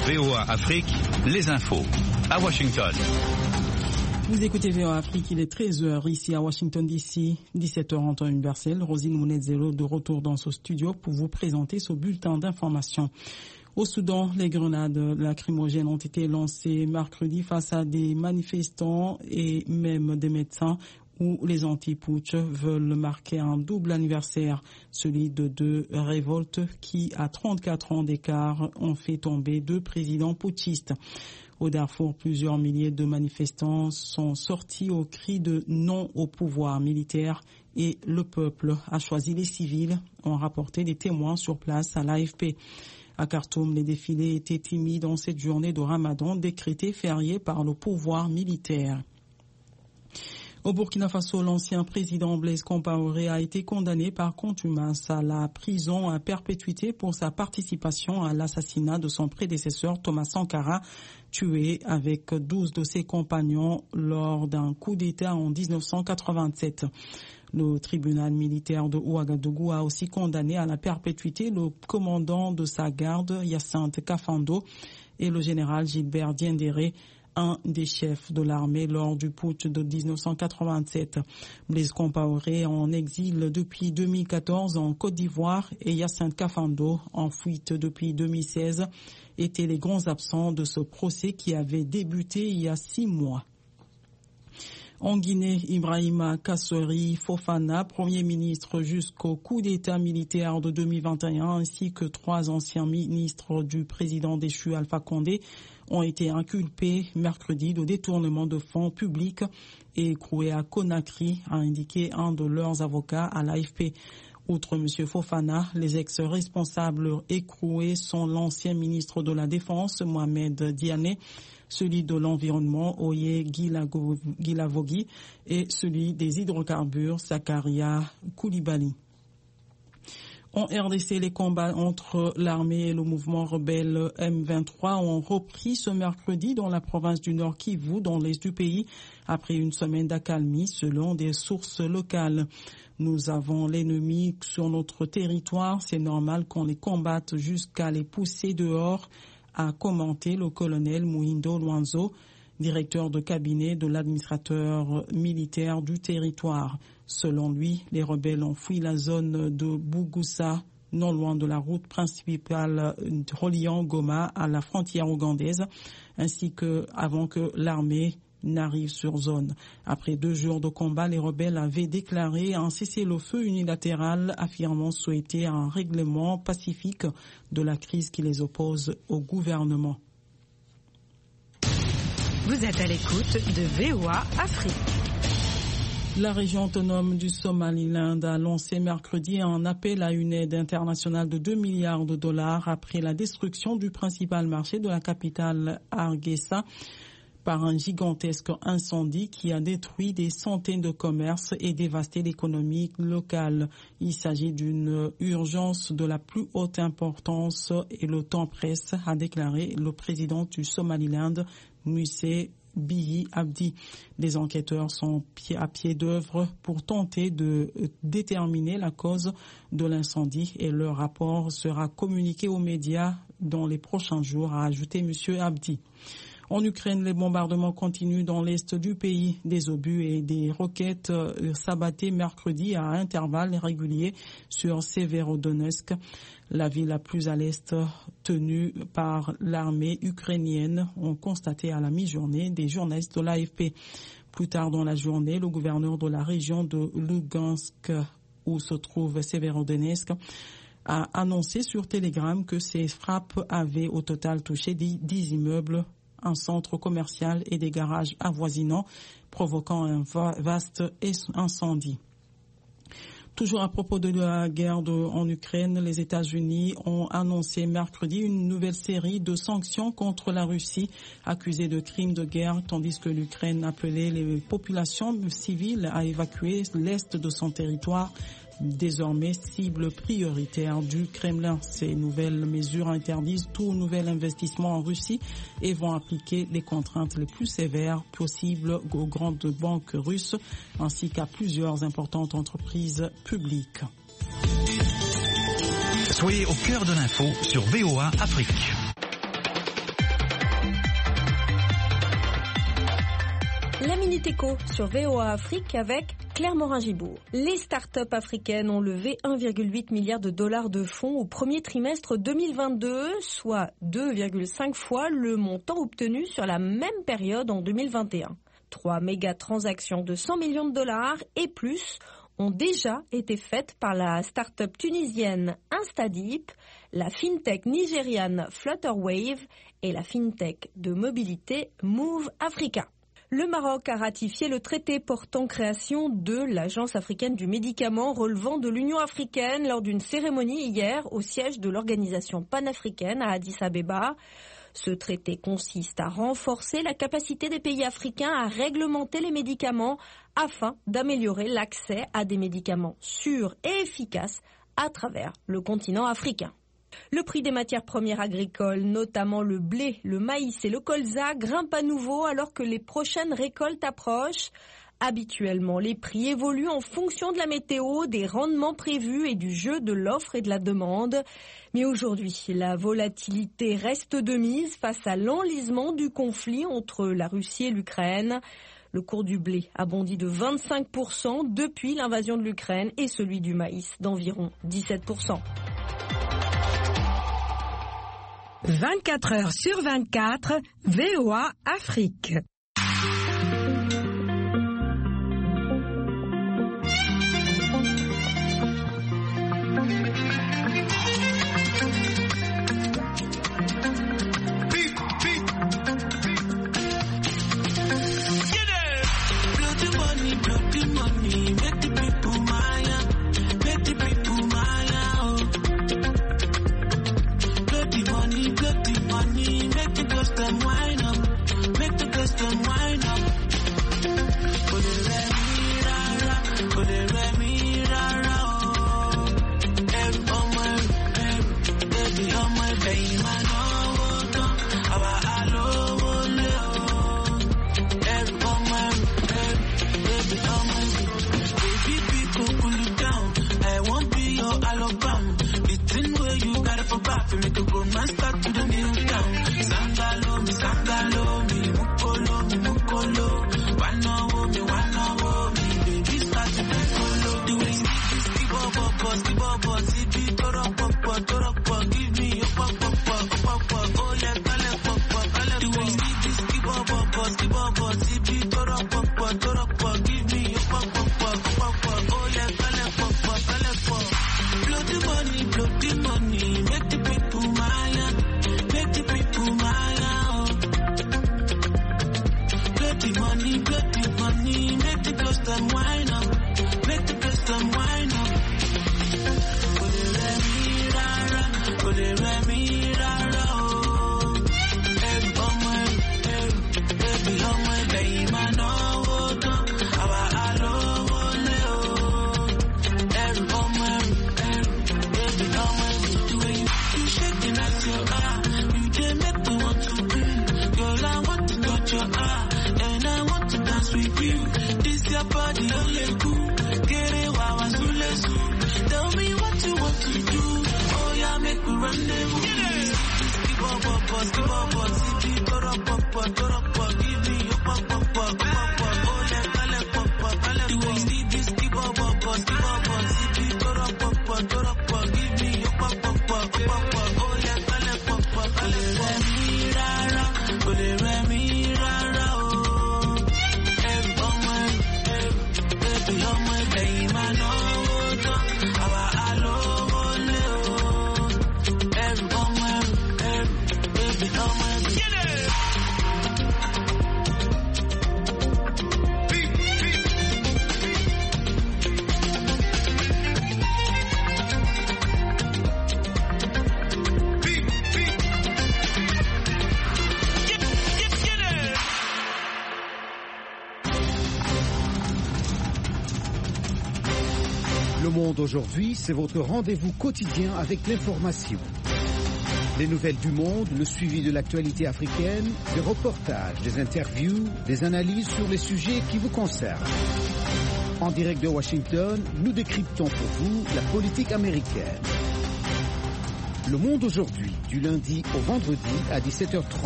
VOA Afrique, les infos. À Washington. Vous écoutez VOA Afrique, il est 13h ici à Washington DC, 17h en temps universel. Rosine Mounezelo de retour dans ce studio pour vous présenter ce bulletin d'information. Au Soudan, les grenades lacrymogènes ont été lancées mercredi face à des manifestants et même des médecins où les anti-putsch veulent marquer un double anniversaire, celui de deux révoltes qui, à 34 ans d'écart, ont fait tomber deux présidents putschistes. Au Darfour, plusieurs milliers de manifestants sont sortis au cri de non au pouvoir militaire et le peuple a choisi les civils, ont rapporté des témoins sur place à l'AFP. À Khartoum, les défilés étaient timides en cette journée de Ramadan décrétée fériée par le pouvoir militaire. Au Burkina Faso, l'ancien président Blaise Compaoré a été condamné par contumace à la prison à perpétuité pour sa participation à l'assassinat de son prédécesseur Thomas Sankara, tué avec 12 de ses compagnons lors d'un coup d'État en 1987. Le tribunal militaire de Ouagadougou a aussi condamné à la perpétuité le commandant de sa garde, Hyacinthe Kafando, et le général Gilbert Diendéré, un des chefs de l'armée lors du putsch de 1987. Blaise Compaoré en exil depuis 2014 en Côte d'Ivoire et Hyacinthe Kafando en fuite depuis 2016 étaient les grands absents de ce procès qui avait débuté il y a 6 mois. En Guinée, Ibrahima Kassori Fofana, Premier ministre jusqu'au coup d'État militaire de 2021, ainsi que 3 anciens ministres du président déchu Alpha Condé, ont été inculpés mercredi de détournement de fonds publics et écroués à Conakry, a indiqué un de leurs avocats à l'AFP. Outre M. Fofana, les ex-responsables écroués sont l'ancien ministre de la Défense, Mohamed Diané, celui de l'Environnement, Oye Gilavogui, et celui des hydrocarbures, Zakaria Koulibaly. En RDC, les combats entre l'armée et le mouvement rebelle M23 ont repris ce mercredi dans la province du Nord Kivu, dans l'est du pays, après une semaine d'accalmie, selon des sources locales. Nous avons l'ennemi sur notre territoire, c'est normal qu'on les combatte jusqu'à les pousser dehors, a commenté le colonel Muhindo Luanzo, directeur de cabinet de l'administrateur militaire du territoire. Selon lui, les rebelles ont fui la zone de Bugoussa, non loin de la route principale reliant Goma à la frontière ougandaise, ainsi que avant que l'armée n'arrive sur zone. Après 2 jours de combat, les rebelles avaient déclaré un cessez-le-feu unilatéral, affirmant souhaiter un règlement pacifique de la crise qui les oppose au gouvernement. Vous êtes à l'écoute de VOA Afrique. La région autonome du Somaliland a lancé mercredi un appel à une aide internationale de 2 milliards de dollars après la destruction du principal marché de la capitale Hargeisa par un gigantesque incendie qui a détruit des centaines de commerces et dévasté l'économie locale. Il s'agit d'une urgence de la plus haute importance et le temps presse, a déclaré le président du Somaliland, Muse Bihi Abdi. Les enquêteurs sont à pied d'œuvre pour tenter de déterminer la cause de l'incendie et leur rapport sera communiqué aux médias dans les prochains jours, a ajouté M. Abdi. En Ukraine, les bombardements continuent dans l'est du pays. Des obus et des roquettes s'abattaient mercredi à intervalles réguliers sur Severodonetsk, la ville la plus à l'est tenue par l'armée ukrainienne, ont constaté à la mi-journée des journalistes de l'AFP. Plus tard dans la journée, le gouverneur de la région de Lugansk, où se trouve Severodonetsk, a annoncé sur Telegram que ces frappes avaient au total touché 10 immeubles, un centre commercial et des garages avoisinants, provoquant un vaste incendie. Toujours à propos de la guerre en Ukraine, les États-Unis ont annoncé mercredi une nouvelle série de sanctions contre la Russie, accusée de crimes de guerre, tandis que l'Ukraine appelait les populations civiles à évacuer l'est de son territoire, désormais cible prioritaire du Kremlin. Ces nouvelles mesures interdisent tout nouvel investissement en Russie et vont appliquer les contraintes les plus sévères possibles aux grandes banques russes ainsi qu'à plusieurs importantes entreprises publiques. Soyez au cœur de l'info sur VOA Afrique. Minute Éco sur VOA Afrique avec Claire Morin-Gibourg. Les startups africaines ont levé 1,8 milliard de dollars de fonds au premier trimestre 2022, soit 2,5 fois le montant obtenu sur la même période en 2021. 3 méga transactions de 100 millions de dollars et plus ont déjà été faites par la start-up tunisienne Instadeep, la fintech nigériane Flutterwave et la fintech de mobilité Move Africa. Le Maroc a ratifié le traité portant création de l'Agence africaine du médicament relevant de l'Union africaine lors d'une cérémonie hier au siège de l'organisation panafricaine à Addis Abeba. Ce traité consiste à renforcer la capacité des pays africains à réglementer les médicaments afin d'améliorer l'accès à des médicaments sûrs et efficaces à travers le continent africain. Le prix des matières premières agricoles, notamment le blé, le maïs et le colza, grimpe à nouveau alors que les prochaines récoltes approchent. Habituellement, les prix évoluent en fonction de la météo, des rendements prévus et du jeu de l'offre et de la demande. Mais aujourd'hui, la volatilité reste de mise face à l'enlisement du conflit entre la Russie et l'Ukraine. Le cours du blé a bondi de 25% depuis l'invasion de l'Ukraine et celui du maïs d'environ 17%. 24 heures sur 24, VOA Afrique. Le Monde aujourd'hui, c'est votre rendez-vous quotidien avec l'information. Les nouvelles du monde, le suivi de l'actualité africaine, des reportages, des interviews, des analyses sur les sujets qui vous concernent. En direct de Washington, nous décryptons pour vous la politique américaine. Le Monde aujourd'hui, du lundi au vendredi à 17h30.